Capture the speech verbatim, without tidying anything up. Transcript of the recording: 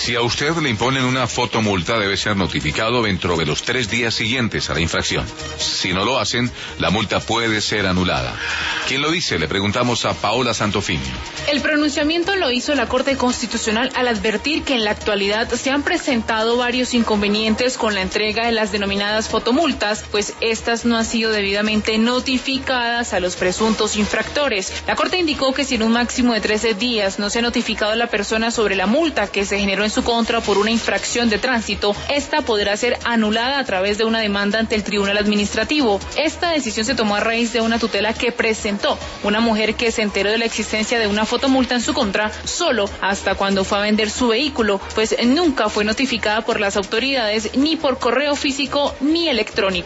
Si a usted le imponen una fotomulta, debe ser notificado dentro de los tres días siguientes a la infracción. Si no lo hacen, la multa puede ser anulada. ¿Quién lo dice? Le preguntamos a Paola Santofimio. El pronunciamiento lo hizo la Corte Constitucional al advertir que en la actualidad se han presentado varios inconvenientes con la entrega de las denominadas fotomultas, pues estas no han sido debidamente notificadas a los presuntos infractores. La Corte indicó que si en un máximo de trece días no se ha notificado a la persona sobre la multa que se generó en su contra por una infracción de tránsito, esta podrá ser anulada a través de una demanda ante el Tribunal Administrativo. Esta decisión se tomó a raíz de una tutela que presentó una mujer que se enteró de la existencia de una fotomulta en su contra solo hasta cuando fue a vender su vehículo, pues nunca fue notificada por las autoridades ni por correo físico ni electrónico.